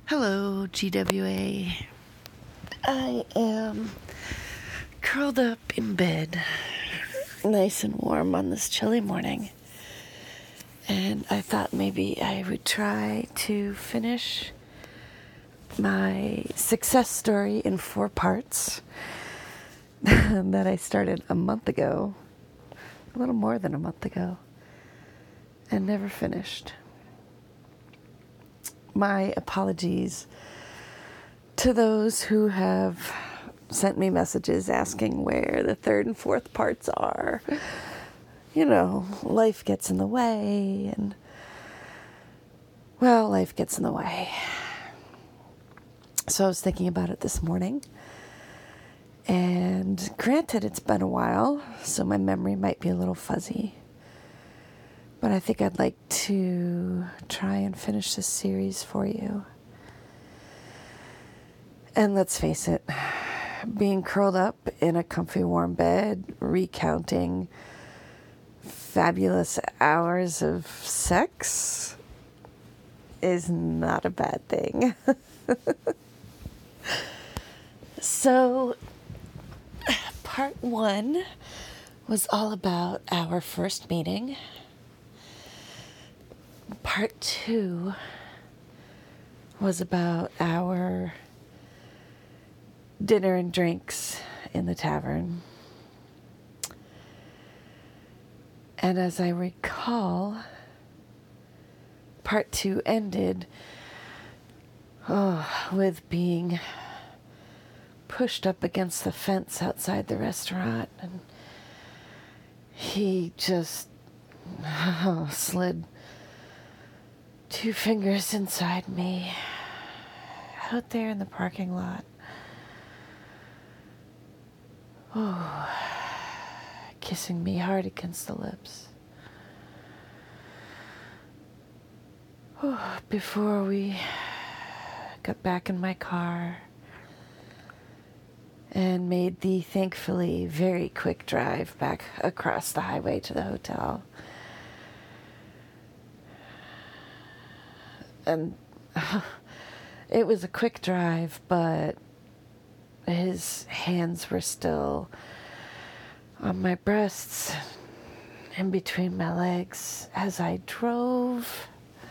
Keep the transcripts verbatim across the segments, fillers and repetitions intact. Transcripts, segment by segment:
Hello, G W A. I am curled up in bed, nice and warm on this chilly morning. And I thought maybe I would try to finish my success story in four parts that I started a month ago, a little more than a month ago, and never finished. My apologies to those who have sent me messages asking where the third and fourth parts are. You know, life gets in the way, and, well, life gets in the way. So I was thinking about it this morning, and granted, it's been a while, so my memory might be a little fuzzy, but I think I'd like to try and finish this series for you. And let's face it, being curled up in a comfy warm bed, recounting fabulous hours of sex is not a bad thing. So, part one was all about our first meeting. Part two was about our dinner and drinks in the tavern. And as I recall, part two ended oh, with being pushed up against the fence outside the restaurant, and he just oh, slid two fingers inside me out there in the parking lot. Oh, kissing me hard against the lips. Oh, before we got back in my car and made the thankfully very quick drive back across the highway to the hotel. And uh, it was a quick drive, but his hands were still on my breasts, in between my legs as I drove.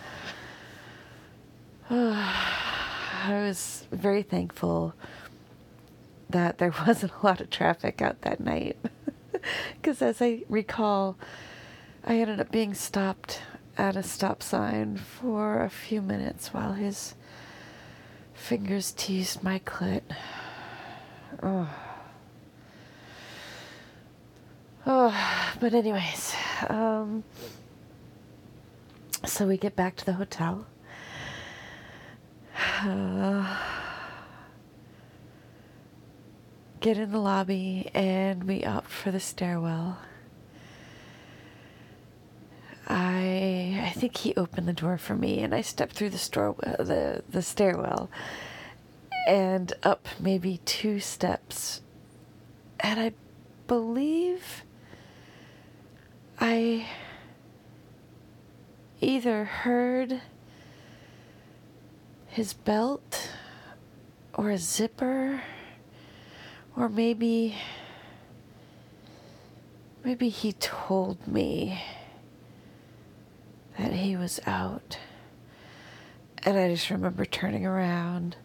Oh, I was very thankful that there wasn't a lot of traffic out that night. Because as I recall, I ended up being stopped at a stop sign for a few minutes while his fingers teased my clit. Oh. Oh, but anyways, um, so we get back to the hotel. Uh, get in the lobby, and we opt for the stairwell. I I think he opened the door for me, and I stepped through the store the the stairwell, and up maybe two steps, and I believe I either heard his belt or a zipper, or maybe maybe he told me that he was out. And I just remember turning around,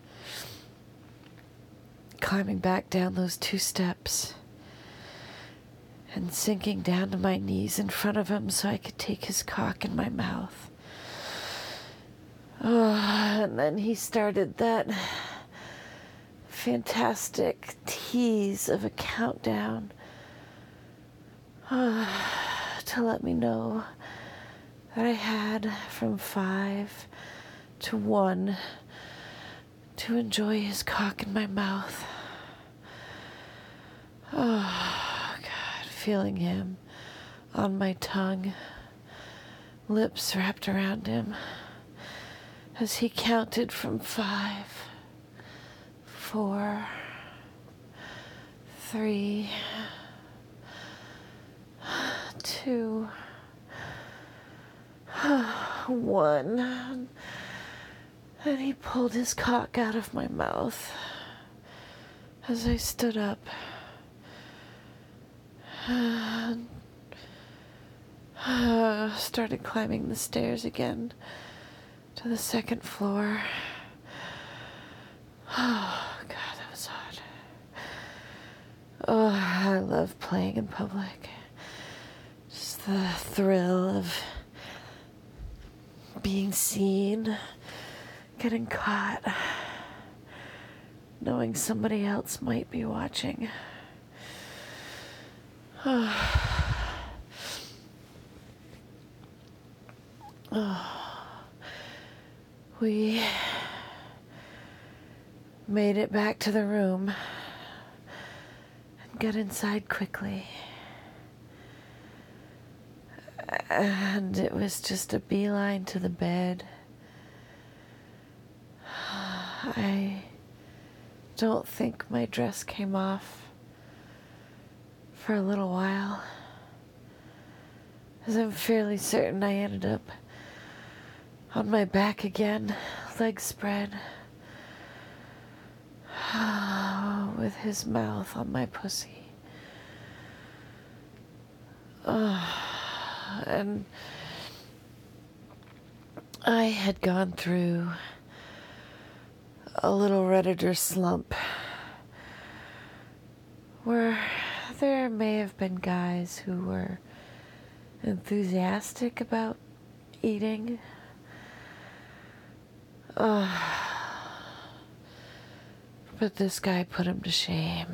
climbing back down those two steps, and sinking down to my knees in front of him so I could take his cock in my mouth. Oh, and then he started that fantastic tease of a countdown oh, to let me know that I had from five to one to enjoy his cock in my mouth. Oh, God, feeling him on my tongue, lips wrapped around him, as he counted from five, four, three, two, one. And he pulled his cock out of my mouth as I stood up and uh, started climbing the stairs again to the second floor. Oh, God, that was hot. Oh, I love playing in public. Just the thrill of being seen, getting caught, knowing somebody else might be watching. Oh. Oh. We made it back to the room and got inside quickly. And it was just a beeline to the bed. I don't think my dress came off for a little while, as I'm fairly certain I ended up on my back again, legs spread, with his mouth on my pussy. Oh, and I had gone through a little Redditor slump where there may have been guys who were enthusiastic about eating. Uh, but this guy put him to shame.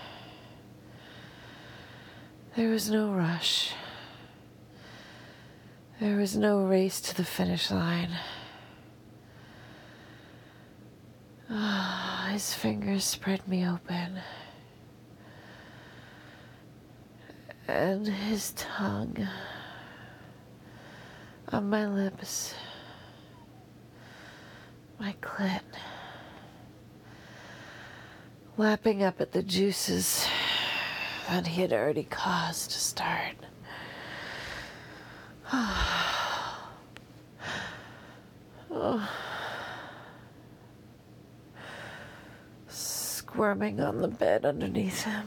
There was no rush. There was no race to the finish line. Oh, his fingers spread me open. And his tongue on my lips, my clit, lapping up at the juices that he had already caused to start. Oh. Oh. Squirming on the bed underneath him.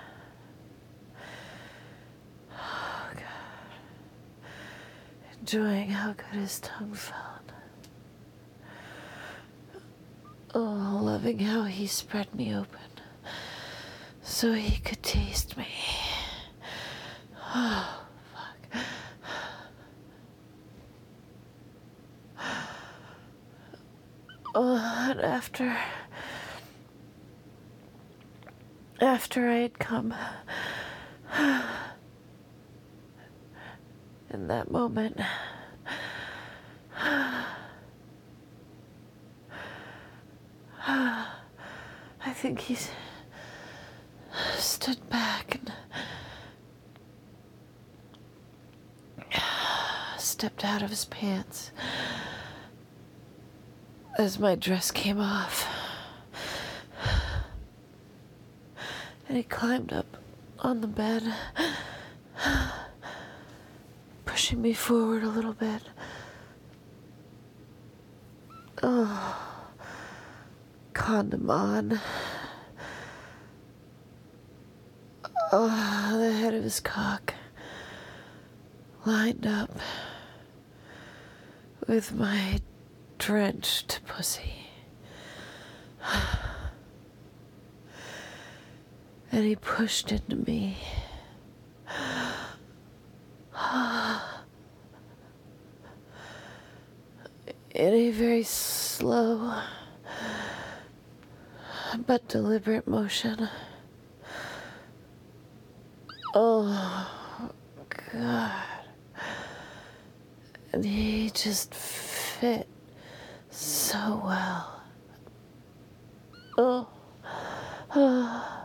Oh, God. Enjoying how good his tongue felt. Oh, loving how he spread me open so he could taste me. Oh. Oh, and after, after I had come, in that moment, I think he stood back and stepped out of his pants as my dress came off, and he climbed up on the bed, pushing me forward a little bit. Oh, condom on. Oh, the head of his cock lined up with my drenched pussy. And he pushed into me. In a very slow but deliberate motion. Oh, God. And he just fit so well. Oh. Oh.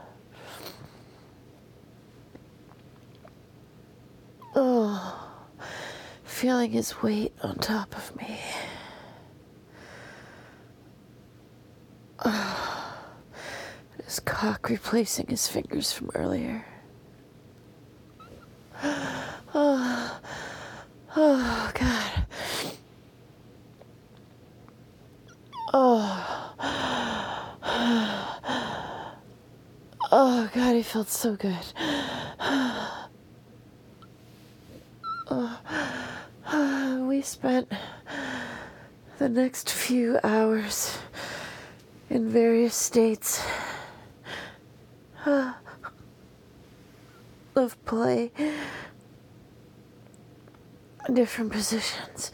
Oh. Feeling his weight on top of me. Oh. His cock replacing his fingers from earlier. Oh. Oh, God. Oh. Oh, God, he felt so good. Uh, we spent the next few hours in various states uh, of play, different positions.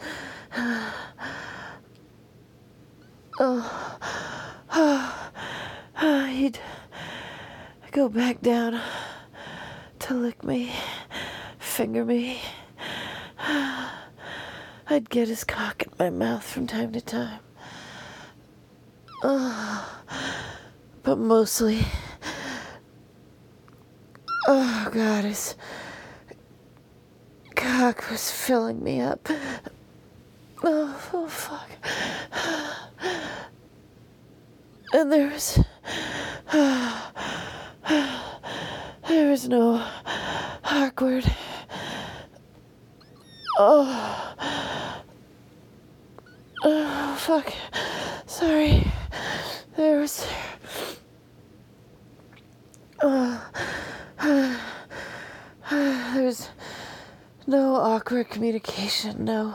Oh, oh, oh, he'd go back down to lick me, finger me. I'd get his cock in my mouth from time to time. Oh, but mostly, oh God, his cock was filling me up. Oh, oh fuck. And there was, there was no awkward. Oh, oh fuck. Sorry. There was, oh, there was no awkward communication, no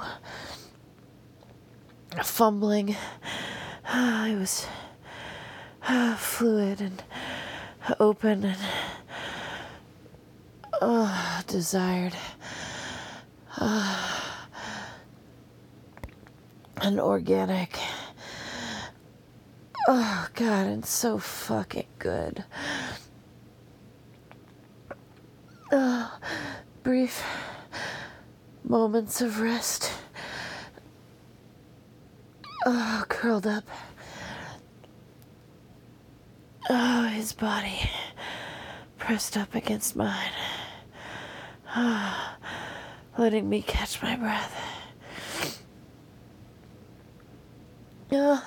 fumbling. It was fluid and open and oh, desired. Uh, and organic. Oh, God, and so fucking good. Oh, brief moments of rest. Oh, curled up. Oh, his body pressed up against mine. Oh, letting me catch my breath. Oh,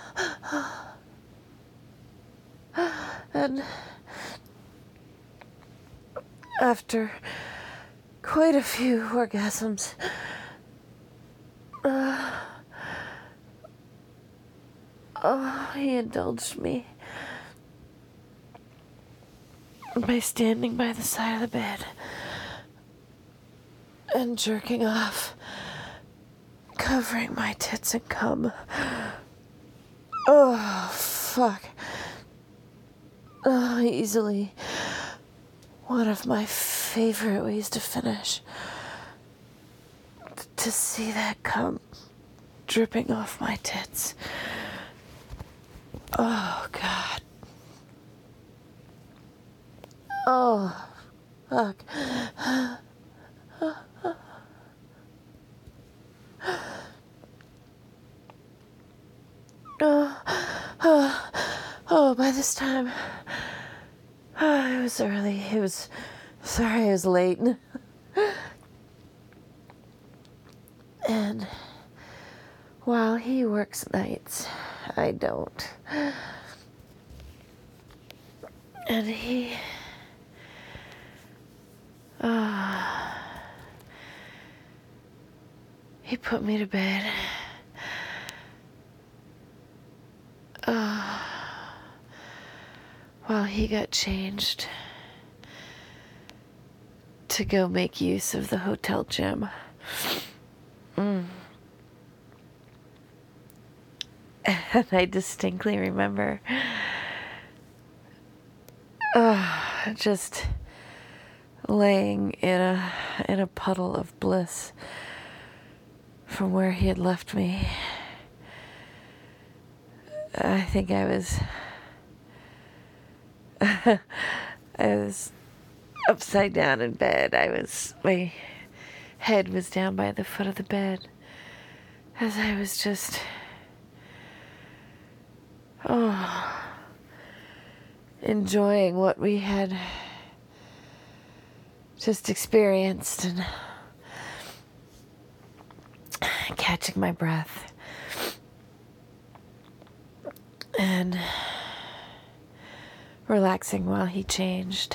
and after quite a few orgasms, uh, oh, he indulged me by standing by the side of the bed and jerking off, covering my tits in cum. Oh, fuck. Oh, easily one of my favorite ways to finish. T- to see that cum dripping off my tits. Oh, God. Oh, fuck. Oh, oh, oh, by this time, oh, it was early. It was, sorry, it was late. And while he works nights, I don't. And he, oh, he put me to bed. Uh, while he got changed to go make use of the hotel gym. Mm. And I distinctly remember uh, just laying in a in a puddle of bliss from where he had left me. I think I was I was upside down in bed. I was my head was down by the foot of the bed as I was just oh enjoying what we had just experienced and catching my breath. And relaxing while he changed.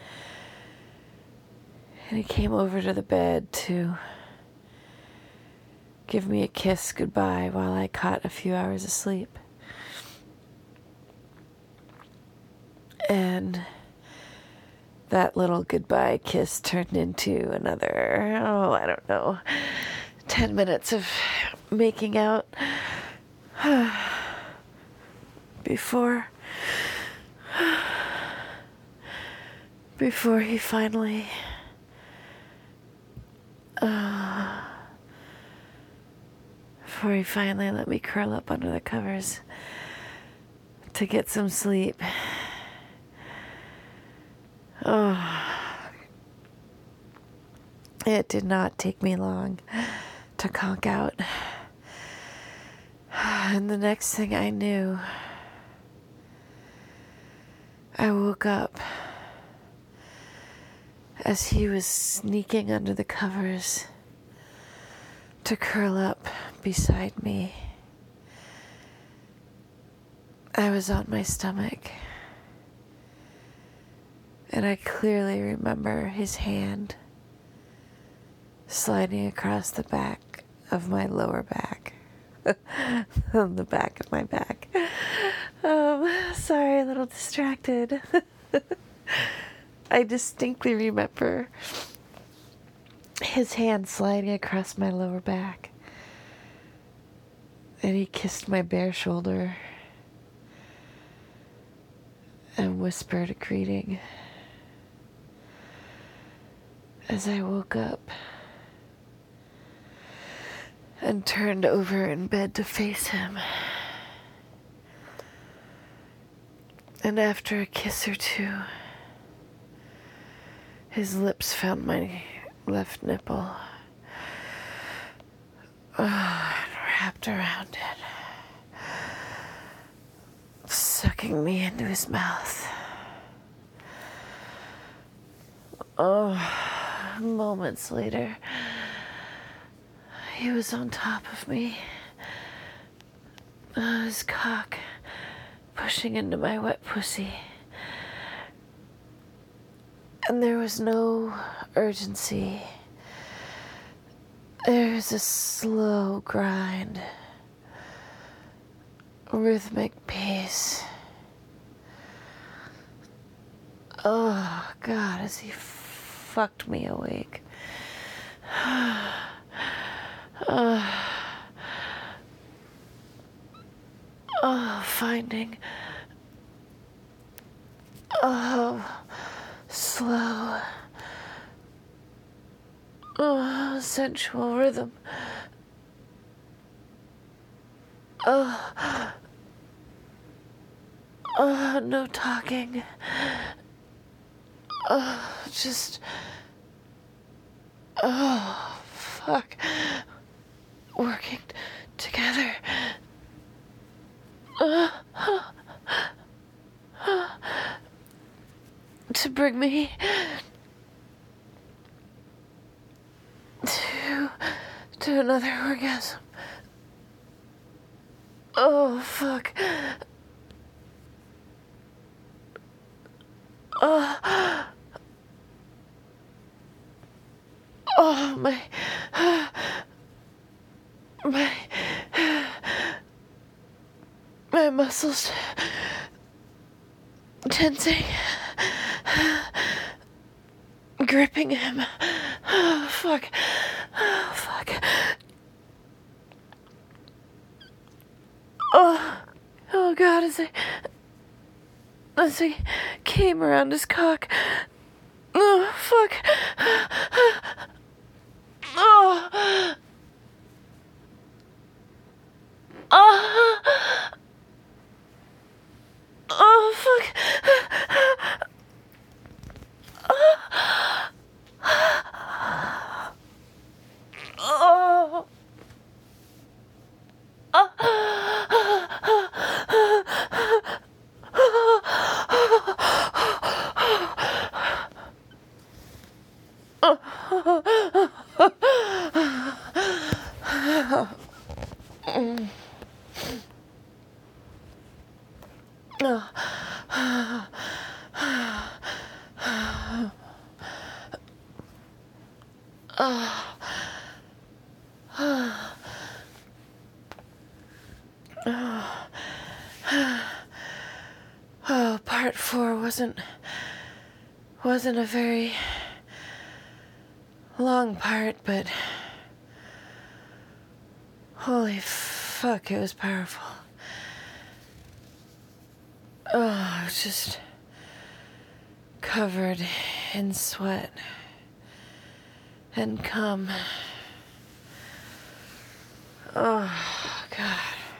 And he came over to the bed to give me a kiss goodbye while I caught a few hours of sleep. then that little goodbye kiss turned into another, oh, I don't know, ten minutes of making out before, before he finally, uh, before he finally let me curl up under the covers to get some sleep. Oh, it did not take me long to conk out. And the next thing I knew, I woke up as he was sneaking under the covers to curl up beside me. I was on my stomach, and I clearly remember his hand sliding across the back of my lower back. On the back of my back. Um, sorry, a little distracted. I distinctly remember his hand sliding across my lower back. And he kissed my bare shoulder and whispered a greeting as I woke up and turned over in bed to face him. And after a kiss or two, his lips found my left nipple, oh, and wrapped around it, sucking me into his mouth. Oh, moments later, he was on top of me, uh, his cock pushing into my wet pussy. And there was no urgency. There was a slow grind, rhythmic pace. Oh, God, as he fucked me awake. Uh, oh, finding oh, slow, oh, sensual rhythm. Oh, oh, no talking. Oh, just, oh, fuck. Working together. Uh, uh, uh, to bring me to, to another orgasm. Oh, fuck. Oh, oh, my, my, my muscles tensing, gripping him. Oh, fuck. Oh, fuck. Oh, oh, God, as I, as I came around his cock. Oh, fuck. Oh. Oh. Oh, fuck. Oh. Oh, part four wasn't wasn't a very long part, but holy fuck, it was powerful. Oh, I was just covered in sweat and cum. Oh, God.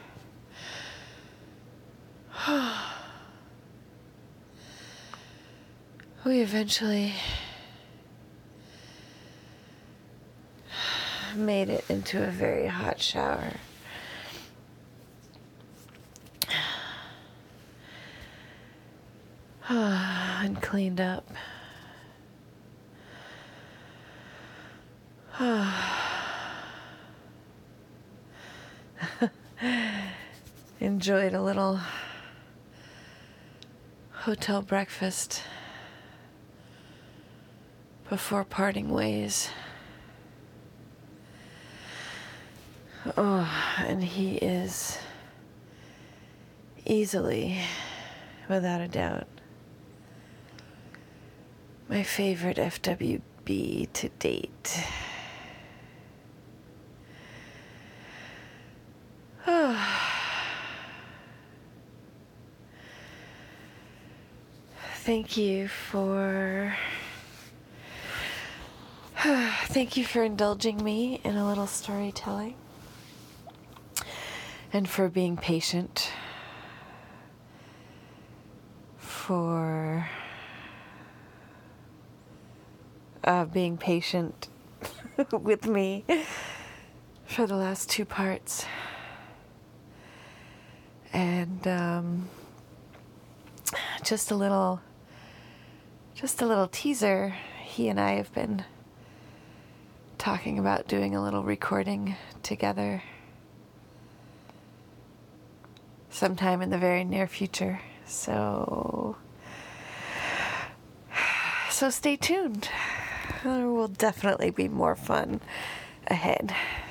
We eventually made it into a very hot shower. And cleaned up. Enjoyed a little hotel breakfast before parting ways. Oh, and he is easily, without a doubt, my favorite F W B to date. Oh. Thank you for thank you for indulging me in a little storytelling and for being patient, for uh, being patient with me for the last two parts. And um, just a little, just a little teaser. He and I have been talking about doing a little recording together sometime in the very near future. So, so stay tuned. There will definitely be more fun ahead.